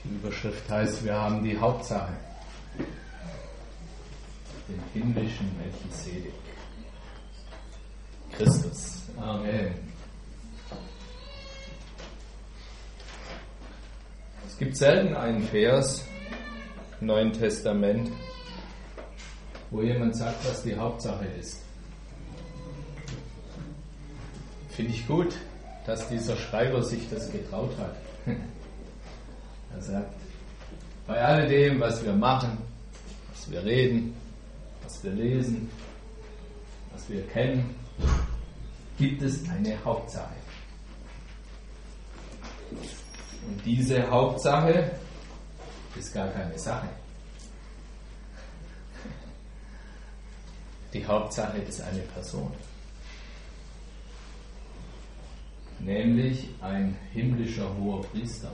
Die Überschrift heißt, wir haben die Hauptsache, den himmlischen Melchisedek, Christus. Amen. Es gibt selten einen Vers im Neuen Testament, wo jemand sagt, was die Hauptsache ist. Finde ich gut, dass dieser Schreiber sich das getraut hat. Er sagt, bei alledem, was wir machen, was wir reden, was wir lesen, was wir kennen, gibt es eine Hauptsache. Und diese Hauptsache ist gar keine Sache. Die Hauptsache ist eine Person. Nämlich ein himmlischer Hoherpriester.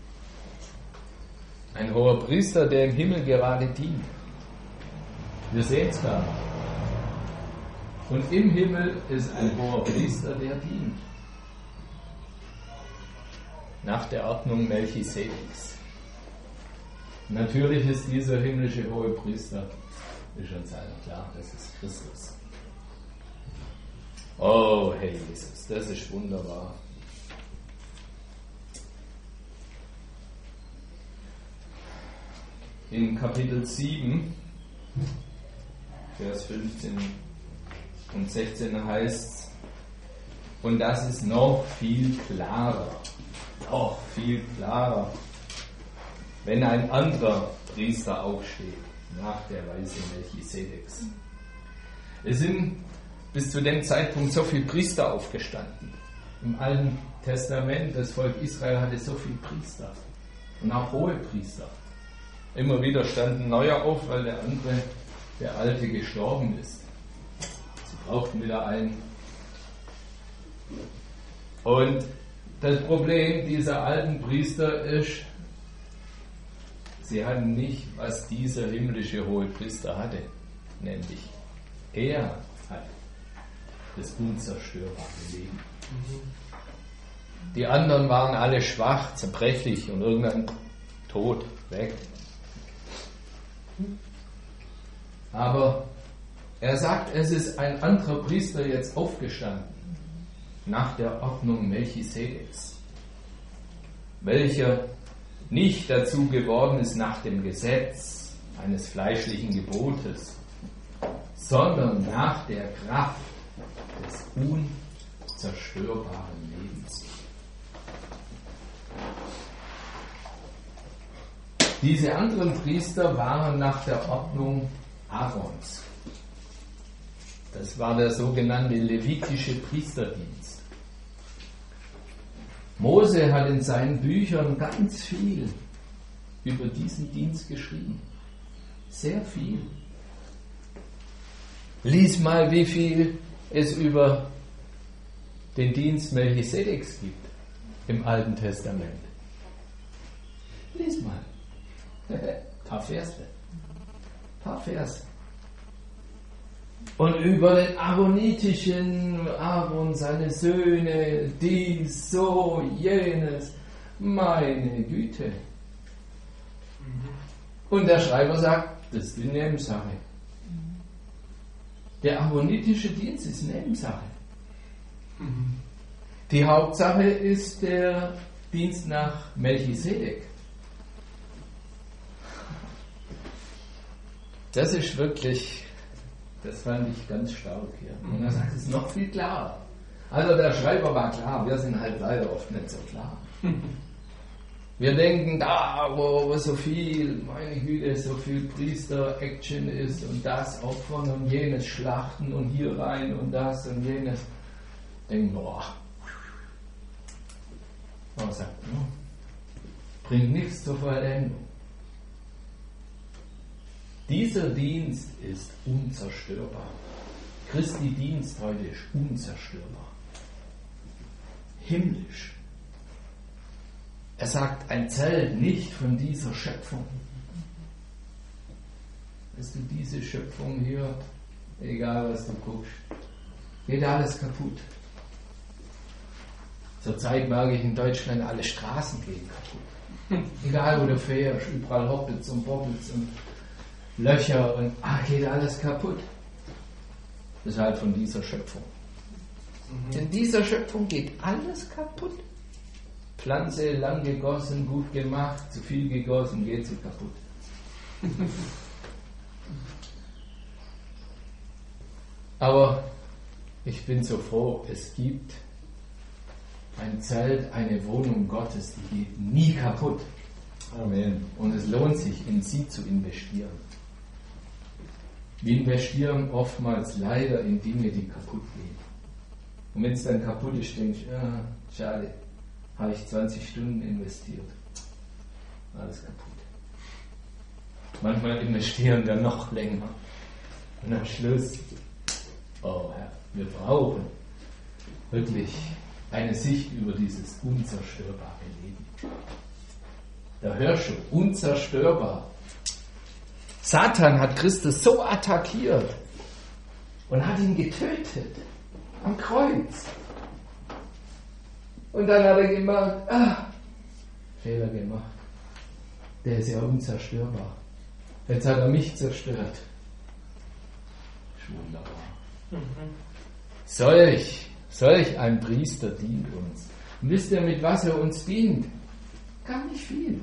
Ein Hoherpriester, der im Himmel gerade dient. Wir sehen es gar nicht. Und im Himmel ist ein Hoherpriester, der dient. Nach der Ordnung Melchisedeks. Natürlich ist dieser himmlische Hohepriester, ist uns allen klar, das ist Christus. Oh, Herr Jesus, das ist wunderbar. In Kapitel 7, Vers 15 und 16 heißt es, und das ist noch viel klarer, wenn ein anderer Priester aufsteht, nach der Weise Melchisedeks. Es sind bis zu dem Zeitpunkt so viele Priester aufgestanden. Im Alten Testament, das Volk Israel hatte so viele Priester und auch hohe Priester. Immer wieder stand ein neuer auf, weil der andere, der Alte, gestorben ist. Sie brauchten wieder einen. Und das Problem dieser alten Priester ist, sie hatten nicht, was dieser himmlische Hohepriester hatte. Nämlich, er hat das unzerstörbare Leben. Die anderen waren alle schwach, zerbrechlich und irgendwann tot, weg. Aber er sagt, es ist ein anderer Priester jetzt aufgestanden, nach der Ordnung Melchisedeks, welcher nicht dazu geworden ist nach dem Gesetz eines fleischlichen Gebotes, sondern nach der Kraft des unzerstörbaren Lebens. Diese anderen Priester waren nach der Ordnung Aarons. Das war der sogenannte levitische Priesterdienst. Mose hat in seinen Büchern ganz viel über diesen Dienst geschrieben. Sehr viel. Lies mal, wie viel es über den Dienst Melchisedeks gibt im Alten Testament. Lies mal. Paar Verse. Und über den aaronitischen Aaron, seine Söhne, dies, so, jenes. Meine Güte. Und der Schreiber sagt, das ist die Nebensache. Der aaronitische Dienst ist Nebensache. Die Hauptsache ist der Dienst nach Melchisedek. Das ist wirklich, das fand ich ganz stark hier. Und er sagt, es ist noch viel klarer. Also der Schreiber war klar, wir sind halt leider oft nicht so klar. Wir denken, da wo so viel, meine Güte, so viel Priester-Action ist und das Opfern und jenes Schlachten und hier rein und das und jenes. Denken, boah. Aber er sagt, bringt nichts zur Vollendung. Dieser Dienst ist unzerstörbar. Christi Dienst heute ist unzerstörbar. Himmlisch. Er sagt, ein Zelt nicht von dieser Schöpfung. Weißt du, diese Schöpfung hier, egal was du guckst, geht alles kaputt. Zurzeit merke ich in Deutschland, alle Straßen gehen kaputt. Egal wo du fährst, überall hoppelt's und bobbelt's und Löcher und geht alles kaputt. Das ist halt von dieser Schöpfung. In dieser Schöpfung geht alles kaputt. Pflanze lang gegossen, gut gemacht, zu viel gegossen, geht sie kaputt. Aber ich bin so froh, es gibt ein Zelt, eine Wohnung Gottes, die geht nie kaputt. Amen. Und es lohnt sich, in sie zu investieren. Wir investieren oftmals leider in Dinge, die kaputt gehen. Und wenn es dann kaputt ist, denkst du, schade, habe ich 20 Stunden investiert. Alles kaputt. Manchmal investieren wir noch länger. Und am Schluss, oh Herr, wir brauchen wirklich eine Sicht über dieses unzerstörbare Leben. Da hörst du, unzerstörbar. Satan hat Christus so attackiert und hat ihn getötet am Kreuz. Und dann hat er gemerkt, Fehler gemacht. Der ist ja unzerstörbar. Jetzt hat er mich zerstört. Das ist wunderbar. Solch ein Priester dient uns. Und wisst ihr, mit was er uns dient? Gar nicht viel.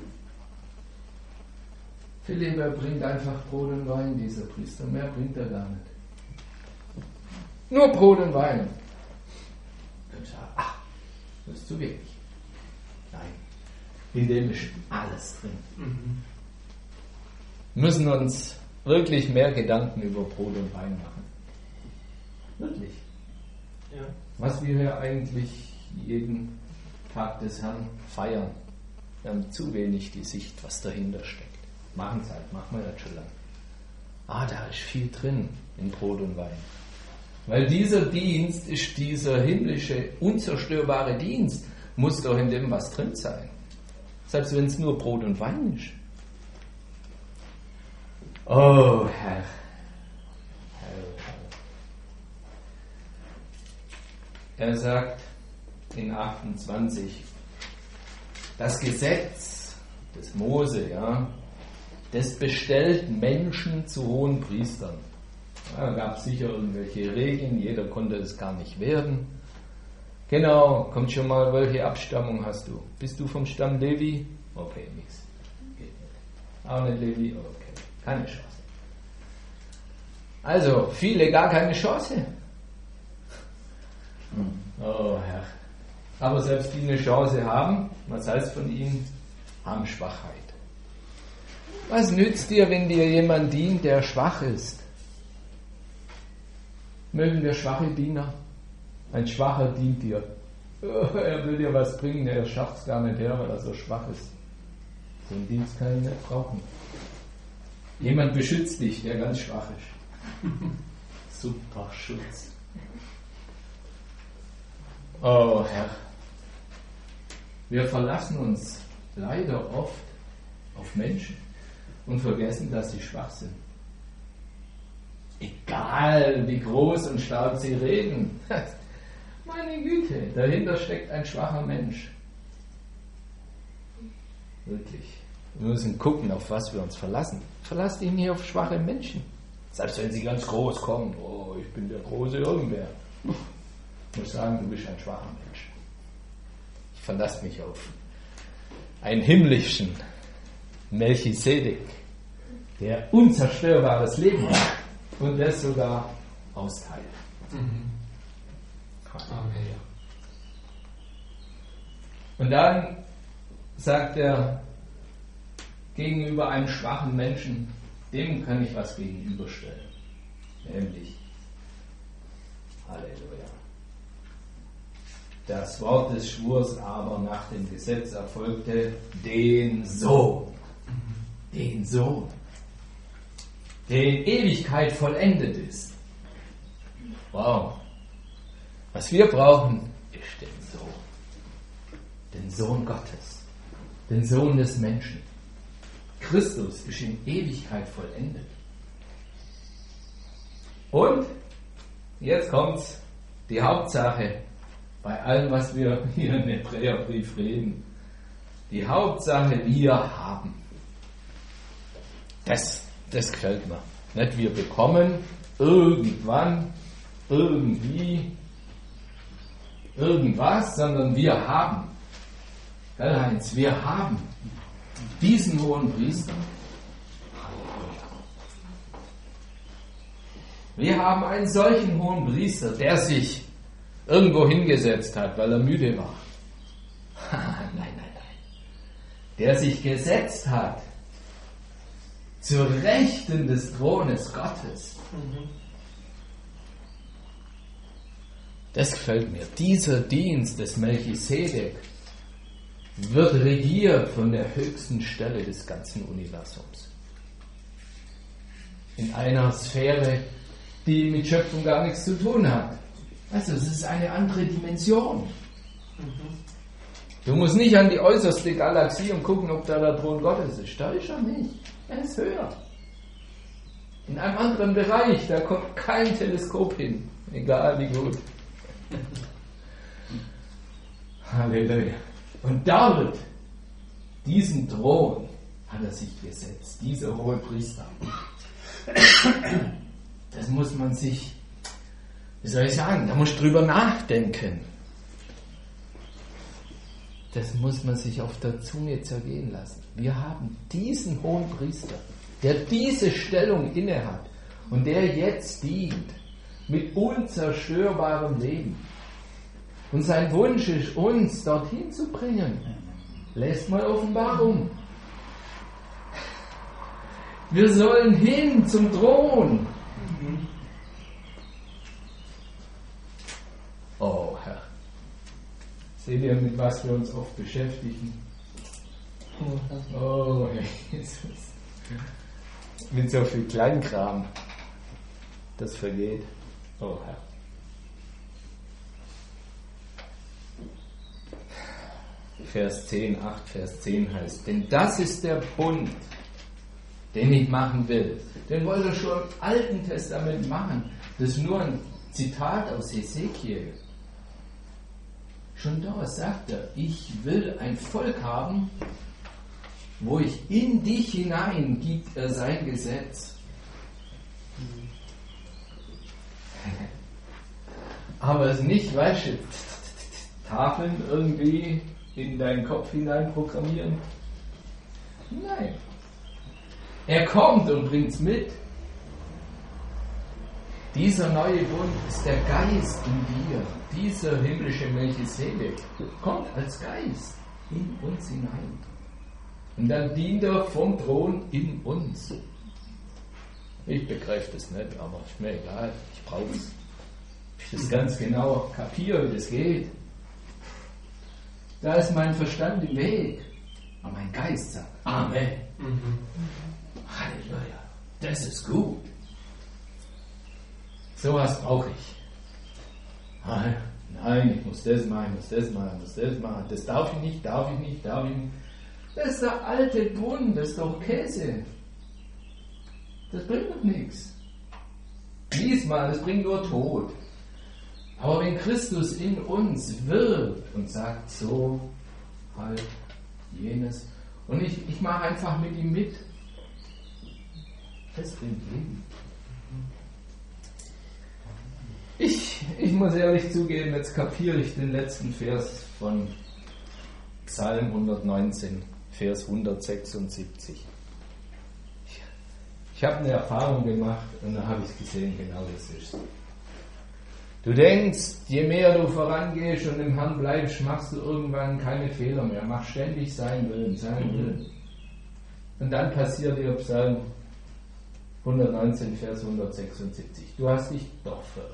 Philipp, er bringt einfach Brot und Wein, dieser Priester. Mehr bringt er gar nicht. Nur Brot und Wein. Dann sagt er, das ist zu wenig. Nein, in dem ist alles drin. Wir müssen uns wirklich mehr Gedanken über Brot und Wein machen. Wirklich. Ja. Was wir hier eigentlich jeden Tag des Herrn feiern. Wir haben zu wenig die Sicht, was dahinter steckt. Machen wir das schon lang. Da ist viel drin in Brot und Wein. Weil dieser Dienst ist dieser himmlische, unzerstörbare Dienst, muss doch in dem was drin sein. Selbst wenn es nur Brot und Wein ist. Oh Herr. Er sagt in 28, das Gesetz des Mose, das bestellt Menschen zu hohen Priestern. Da gab es sicher irgendwelche Regeln, jeder konnte es gar nicht werden. Genau, kommt schon mal, welche Abstammung hast du? Bist du vom Stamm Levi? Okay, nichts. Geht nicht. Auch nicht Levi? Okay, keine Chance. Also, viele gar keine Chance. Oh Herr. Aber selbst die eine Chance haben, was heißt von ihnen? Haben Schwachheit. Was nützt dir, wenn dir jemand dient, der schwach ist? Mögen wir schwache Diener? Ein Schwacher dient dir. Er will dir was bringen, er schafft es gar nicht her, weil er so schwach ist. So einen Dienst kann ich nicht brauchen. Jemand beschützt dich, der ganz schwach ist. Super Schutz. Oh Herr, wir verlassen uns leider oft auf Menschen und vergessen, dass sie schwach sind. Egal, wie groß und stark sie reden. Meine Güte, dahinter steckt ein schwacher Mensch. Wirklich. Wir müssen gucken, auf was wir uns verlassen. Verlasst ihn nicht auf schwache Menschen. Selbst wenn sie ganz groß kommen. Oh, ich bin der große irgendwer. Ich muss sagen, du bist ein schwacher Mensch. Ich verlasse mich auf einen himmlischen Melchisedek, der unzerstörbares Leben hat und das sogar austeilt. Und dann sagt er gegenüber einem schwachen Menschen, dem kann ich was gegenüberstellen. Nämlich, Halleluja. Das Wort des Schwurs aber nach dem Gesetz erfolgte den Sohn. Den Sohn. Der in Ewigkeit vollendet ist. Wow. Was wir brauchen, ist den Sohn. Den Sohn Gottes. Den Sohn des Menschen. Christus ist in Ewigkeit vollendet. Und jetzt kommt's, die Hauptsache bei allem, was wir hier im Hebräerbrief reden. Die Hauptsache, wir haben. Das gefällt mir. Nicht wir bekommen, irgendwann, irgendwie, irgendwas, sondern wir haben. Gell, Heinz, wir haben diesen hohen Priester. Wir haben einen solchen hohen Priester, der sich irgendwo hingesetzt hat, weil er müde war. Nein. Der sich gesetzt hat zur Rechten des Thrones Gottes. Das gefällt mir. Dieser Dienst des Melchisedek wird regiert von der höchsten Stelle des ganzen Universums. In einer Sphäre, die mit Schöpfung gar nichts zu tun hat. Also es ist eine andere Dimension. Du musst nicht an die äußerste Galaxie und gucken, ob da der Thron Gottes ist. Da ist er nicht. Er ist höher. In einem anderen Bereich, da kommt kein Teleskop hin. Egal wie gut. Halleluja. Und David, diesen Thron hat er sich gesetzt. Dieser hohe Priester. Das muss man sich, wie soll ich sagen, da muss ich drüber nachdenken. Das muss man sich auf der Zunge zergehen lassen. Wir haben diesen hohen Priester, der diese Stellung innehat und der jetzt dient mit unzerstörbarem Leben. Und sein Wunsch ist, uns dorthin zu bringen. Lest mal Offenbarung. Wir sollen hin zum Thron. Oh Herr. Seht ihr, mit was wir uns oft beschäftigen? Oh, Jesus. Mit so viel Kleinkram. Das vergeht. Oh, Herr. Vers 10, 8, Vers 10 heißt, denn das ist der Bund, den ich machen will. Den wollte er schon im Alten Testament machen. Das ist nur ein Zitat aus Hesekiel. Schon da sagt er, ich will ein Volk haben, wo ich in dich hinein gibt er sein Gesetz. Aber es nicht, weißt du, Tafeln irgendwie in deinen Kopf hinein programmieren. Nein. Er kommt und bringt es mit. Dieser neue Bund ist der Geist in dir. Dieser himmlische Melchisedek kommt als Geist in uns hinein. Und dann dient er vom Thron in uns. Ich begreife das nicht, aber ist mir egal. Ich brauche es. Ich das ganz genau kapiere, wie das geht. Da ist mein Verstand im Weg. Aber mein Geist sagt Amen. Halleluja. Das ist gut. Sowas brauche ich. Nein, ich muss das machen, ich muss das machen, ich muss das machen. Das darf ich nicht. Das ist der alte Bund, das ist doch Käse. Das bringt doch nichts. Lies mal, das bringt nur Tod. Aber wenn Christus in uns wirkt und sagt so, halt, jenes, und ich mache einfach mit ihm mit, das bringt Leben. Ich muss ehrlich zugeben, jetzt kapiere ich den letzten Vers von Psalm 119, Vers 176. Ich habe eine Erfahrung gemacht und da habe ich gesehen, genau das ist es. Du denkst, je mehr du vorangehst und im Herrn bleibst, machst du irgendwann keine Fehler mehr. Mach ständig seinen Willen. Und dann passiert dir Psalm 119, Vers 176. Du hast dich doch verirrt.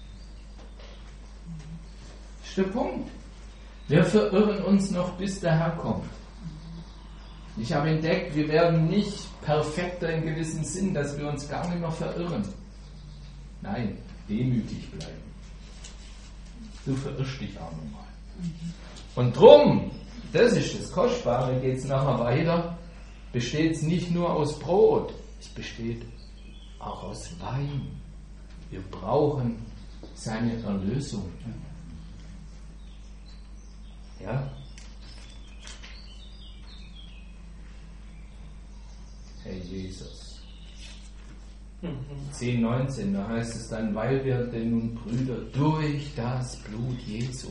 Das ist der Punkt. Wir verirren uns noch, bis der Herr kommt. Ich habe entdeckt, wir werden nicht perfekter in gewissem Sinn, dass wir uns gar nicht mehr verirren. Nein, demütig bleiben. Du verirrst dich auch nochmal. Und drum, das ist das Kostbare, geht es nachher weiter, besteht es nicht nur aus Brot, es besteht auch aus Wein. Wir brauchen seine Erlösung. Ja? Herr Jesus. 10,19, da heißt es dann, weil wir denn nun Brüder durch das Blut Jesu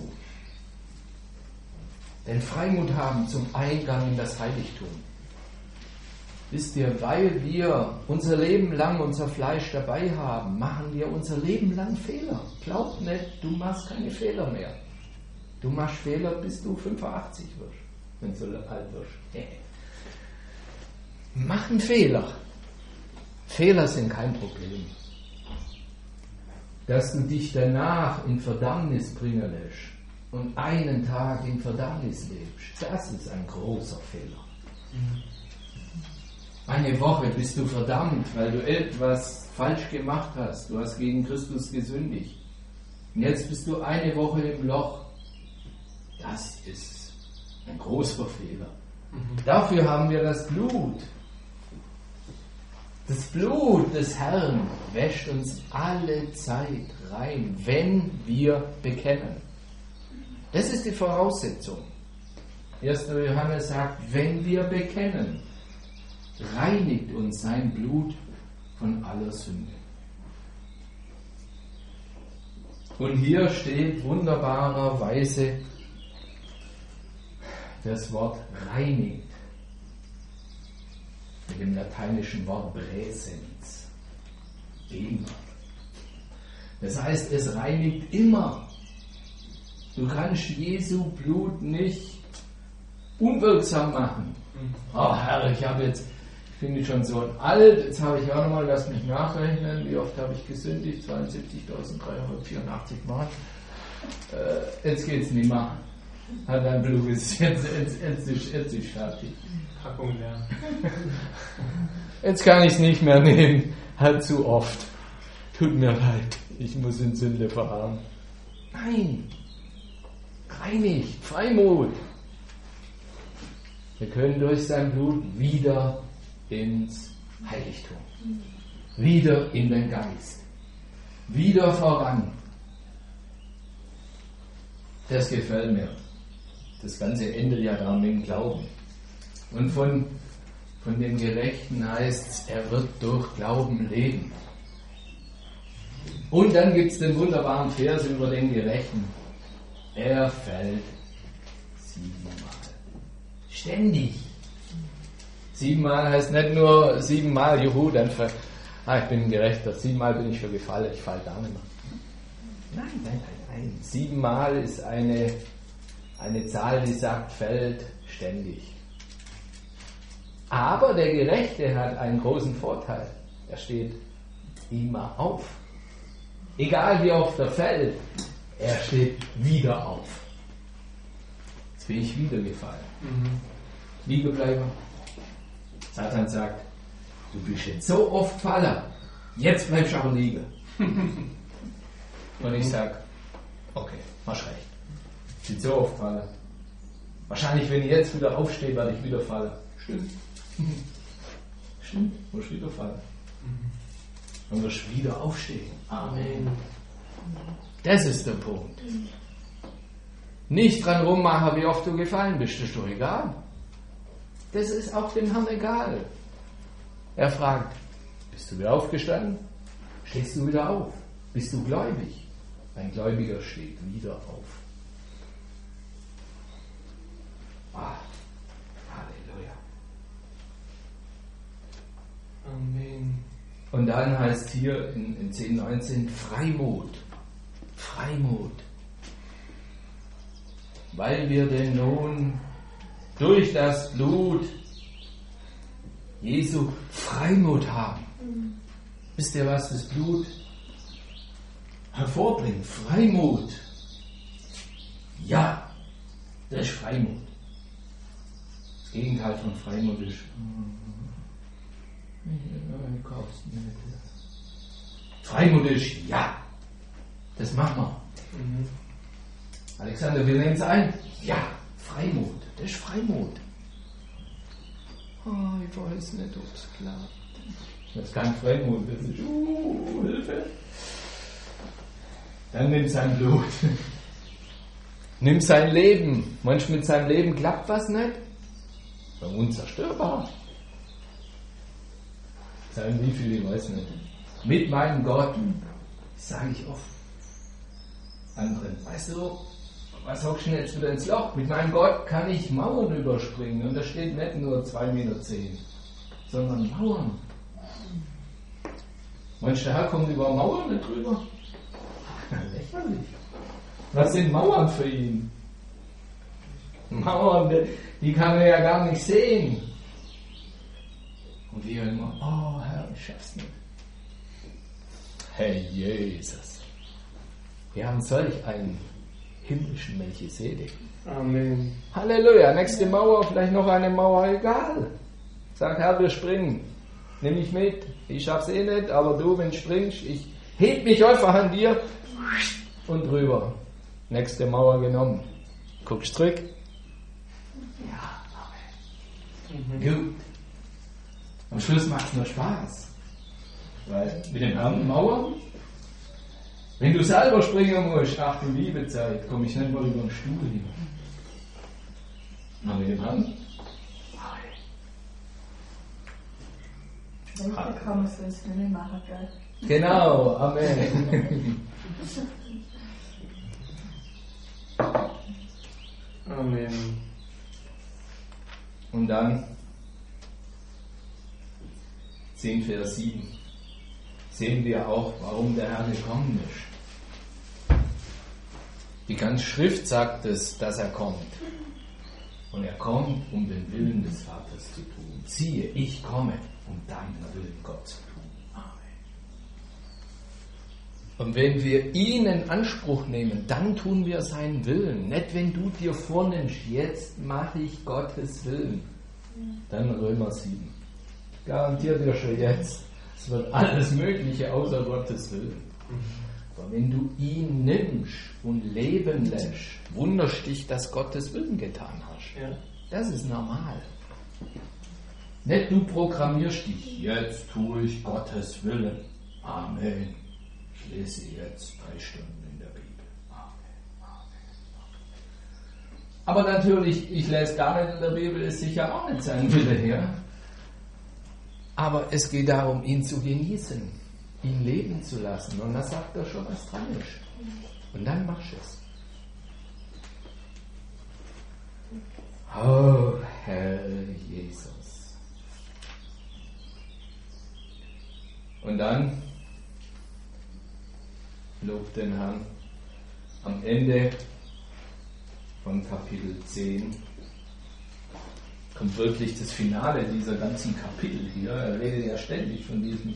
den Freimut haben zum Eingang in das Heiligtum. Wisst ihr, weil wir unser Leben lang unser Fleisch dabei haben, machen wir unser Leben lang Fehler. Glaub nicht, du machst keine Fehler mehr. Du machst Fehler, bis du 85 wirst, wenn du so alt wirst. Machen Fehler. Fehler sind kein Problem. Dass du dich danach in Verdammnis bringen lässt und einen Tag in Verdammnis lebst, das ist ein großer Fehler. Eine Woche bist du verdammt, weil du etwas falsch gemacht hast. Du hast gegen Christus gesündigt. Und jetzt bist du eine Woche im Loch. Das ist ein großer Fehler. Dafür haben wir das Blut. Das Blut des Herrn wäscht uns alle Zeit rein, wenn wir bekennen. Das ist die Voraussetzung. 1. Johannes sagt, wenn wir bekennen, reinigt uns sein Blut von aller Sünde. Und hier steht wunderbarerweise das Wort reinigt mit dem lateinischen Wort Präsens. Gegenwart. Das heißt, es reinigt immer. Du kannst Jesu Blut nicht unwirksam machen. Oh Herr, ich bin jetzt schon so alt, jetzt habe ich auch nochmal, lass mich nachrechnen, wie oft habe ich gesündigt? 72.384 Mal. Jetzt geht's nicht mehr. Hat dein Blut ist jetzt ist fertig. Packung leer. Jetzt kann ich es nicht mehr nehmen. Halt zu oft. Tut mir leid, ich muss in Sünde verharren. Nein, reinigt, Freimut. Wir können durch sein Blut wieder ins Heiligtum, wieder in den Geist, wieder voran. Das gefällt mir. Das Ganze endet ja da mit dem Glauben. Und von dem Gerechten heißt es, er wird durch Glauben leben. Und dann gibt es den wunderbaren Vers über den Gerechten. Er fällt 7-mal. Ständig. 7-mal heißt nicht nur 7-mal, juhu, dann ich bin ein Gerechter. 7-mal bin ich für gefallen, ich falle gar nicht mehr. Nein. 7-mal ist eine Zahl, die sagt, fällt ständig. Aber der Gerechte hat einen großen Vorteil. Er steht immer auf. Egal wie oft er fällt, er steht wieder auf. Jetzt bin ich wieder gefallen. Liegen bleiben. Satan sagt, du bist jetzt so oft gefallen, jetzt bleibst du aber liegen. Und ich sage, okay, hast recht. Ich bin so oft gefallen. Wahrscheinlich, wenn ich jetzt wieder aufstehe, werde ich wieder fallen. Stimmt, musst wieder fallen. Und wirst wieder aufstehen. Amen. Das ist der Punkt. Nicht dran rummachen, wie oft du gefallen bist, das ist doch egal. Das ist auch dem Herrn egal. Er fragt, bist du wieder aufgestanden? Stehst du wieder auf? Bist du gläubig? Ein Gläubiger steht wieder auf. Halleluja. Amen. Und dann heißt hier in 10,19 Freimut. Freimut. Weil wir denn nun durch das Blut Jesu Freimut haben. Wisst ihr, was das Blut hervorbringt? Freimut. Ja, das ist Freimut. Das Gegenteil von Freimut ist Freimut ist ja. Das machen wir. Alexander, wir nehmen es ein. Ja, Freimut. Das ist Freimut. Ich weiß nicht, ob es klappt. Das ist kein Freimut. Das ist Hilfe. Dann nimm sein Blut. Nimm sein Leben. Manchmal mit seinem Leben klappt was nicht. Unzerstörbar. Sagen wie viele, ich weiß nicht. Mit meinem Gott, sage ich oft anderen. Weißt du, was hockst du denn jetzt wieder ins Loch? Mit meinem Gott kann ich Mauern überspringen. Und da steht nicht nur 2,10 Meter, sondern Mauern. Meinst du, der Herr kommt über Mauern nicht drüber? Lächerlich. Was sind Mauern für ihn? Mauern, die kann er ja gar nicht sehen. Und wir immer, oh Herr, ich schaff's nicht. Herr Jesus. Wir haben solch einen himmlischen Melchisedek. Amen. Halleluja, nächste Mauer, vielleicht noch eine Mauer, egal. Sag Herr, wir springen. Nimm mich mit. Ich schaff's eh nicht, aber du, wenn du springst, ich heb mich einfach an dir und drüber. Nächste Mauer genommen. Guckst zurück. Ja, Amen. Gut. Am Schluss macht's nur Spaß. Weil mit dem Herrn Mauern, wenn du selber springen musst, ach du liebe Zeit, komme ich nicht mal über den Stuhl hin. Aber mit dem Herrn? Wenn ich komme, soll es nicht machen, gell? Genau, Amen. Amen. Und dann 10 Vers 7 sehen wir auch, warum der Herr gekommen ist. Die ganze Schrift sagt es, dass er kommt. Und er kommt, um den Willen des Vaters zu tun. Siehe, ich komme, um deinen Willen, Gott, zu tun. Amen. Und wenn wir ihn in Anspruch nehmen, dann tun wir seinen Willen. Nicht, wenn du dir vornimmst, jetzt mache ich Gottes Willen. Dann Römer 7. Garantiert dir schon jetzt, es wird alles Mögliche außer Gottes Willen. Aber wenn du ihn nimmst und leben lässt, wunderst dich, dass Gottes Willen getan hast. Ja. Das ist normal. Nicht du programmierst dich, jetzt tue ich Gottes Willen. Amen. Ich lese jetzt 3 Stunden in der Bibel. Amen. Amen. Aber natürlich, ich lese gar nicht in der Bibel, ist sicher auch nicht sein Wille her. Aber es geht darum, ihn zu genießen, ihn leben zu lassen. Und da sagt er schon, was dran ist. Und dann machst du es. Oh, Herr Jesus. Und dann lobt den Herrn am Ende von Kapitel 10 kommt wirklich das Finale dieser ganzen Kapitel hier. Er redet ja ständig von diesem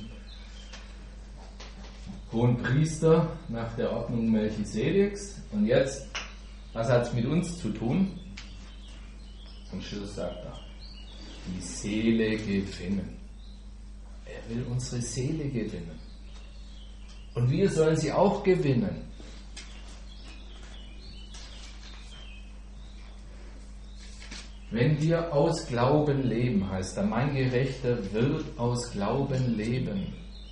hohen Priester nach der Ordnung Melchisedeks. Und jetzt, was hat es mit uns zu tun? Am Schluss sagt er, die Seele gewinnen. Er will unsere Seele gewinnen. Und wir sollen sie auch gewinnen. Wenn wir aus Glauben leben, heißt er, mein Gerechter wird aus Glauben leben.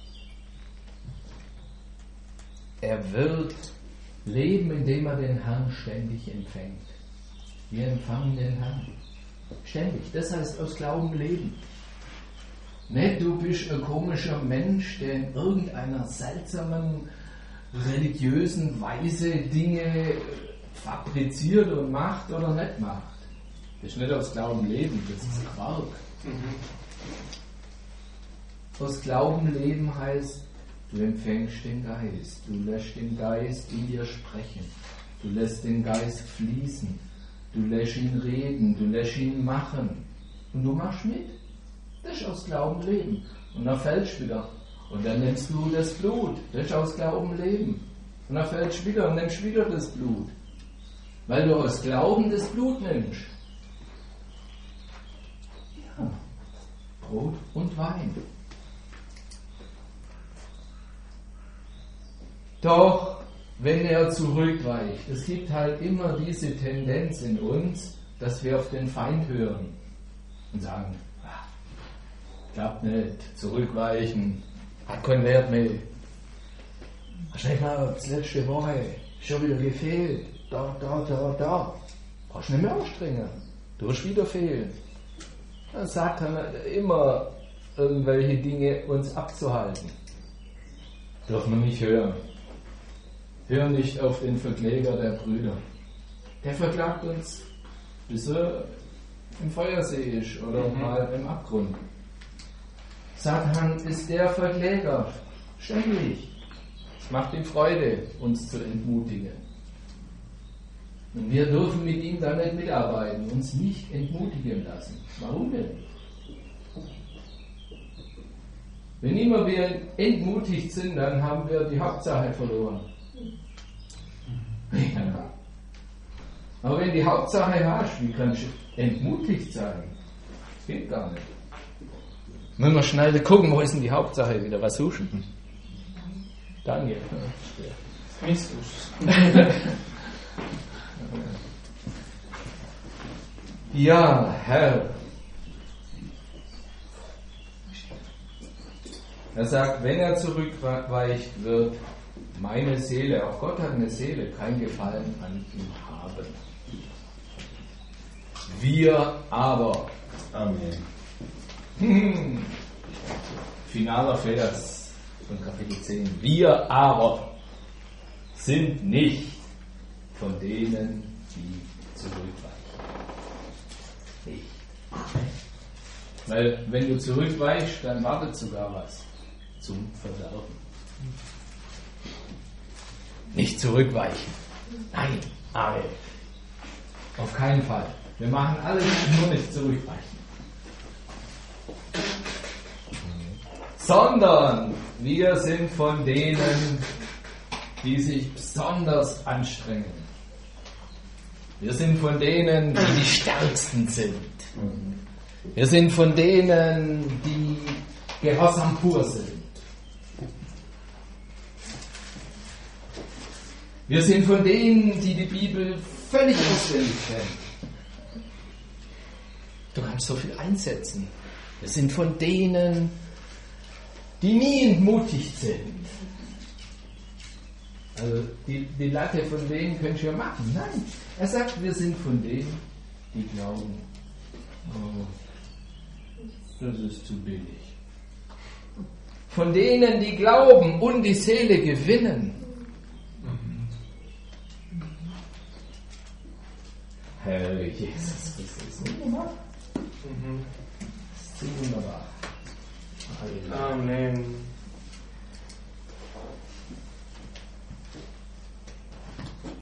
Er wird leben, indem er den Herrn ständig empfängt. Wir empfangen den Herrn ständig. Das heißt aus Glauben leben. Nicht, du bist ein komischer Mensch, der in irgendeiner seltsamen, religiösen Weise Dinge fabriziert und macht oder nicht macht. Das ist nicht aus Glauben leben, das ist Quark. Aus Glauben leben heißt, du empfängst den Geist, du lässt den Geist in dir sprechen, du lässt den Geist fließen, du lässt ihn reden, du lässt ihn machen und du machst mit. Das ist aus Glauben leben. Und dann fällst du wieder. Und dann nimmst du das Blut. Das ist aus Glauben leben. Und dann fällst du wieder und nimmst wieder das Blut. Weil du aus Glauben das Blut nimmst. Ja. Brot und Wein. Doch, wenn er zurückweicht, es gibt halt immer diese Tendenz in uns, dass wir auf den Feind hören und sagen, klappt nicht, zurückweichen, hat keinen Wert mehr. Hast du nicht mal das letzte Woche schon wieder gefehlt? Da. Brauchst du nicht mehr anstrengen. Du hast wieder fehlen. Dann sagt er immer irgendwelche Dinge uns abzuhalten. Dürfen wir nicht hören. Hör nicht auf den Verkläger der Brüder. Der verklagt uns, bis er im Feuersee ist oder mal im Abgrund. Satan ist der Verkläger. Ständig. Es macht ihm Freude, uns zu entmutigen. Und wir dürfen mit ihm dann nicht mitarbeiten, uns nicht entmutigen lassen. Warum denn? Wenn immer wir entmutigt sind, dann haben wir die Hauptsache verloren. Ja. Aber wenn die Hauptsache hast, wie kannst du entmutigt sein? Das geht gar nicht. Müssen wir schnell gucken, wo ist denn die Hauptsache wieder? Was suchen? Daniel. Christus. Ja, Herr. Er sagt, wenn er zurückweicht, wird meine Seele, auch Gott hat eine Seele, kein Gefallen an ihm haben. Wir aber. Amen. Finaler Vers von Kapitel 10. Wir aber sind nicht von denen, die zurückweichen. Nicht. Weil wenn du zurückweichst, dann wartet sogar was zum Verderben. Nicht zurückweichen. Nein, Amen. Auf keinen Fall. Wir machen alles, nur nicht zurückweichen. Sondern wir sind von denen, die sich besonders anstrengen. Wir sind von denen, die die Stärksten sind. Wir sind von denen, die gehorsam pur sind. Wir sind von denen, die die Bibel völlig auswendig kennen. Du kannst so viel einsetzen. Wir sind von denen, die nie entmutigt sind. Also die Latte von denen könnt ihr machen. Nein, er sagt, wir sind von denen, die glauben, oh, das ist zu billig. Von denen, die glauben und die Seele gewinnen. Herr Jesus Christus. Das ist wunderbar. Amen.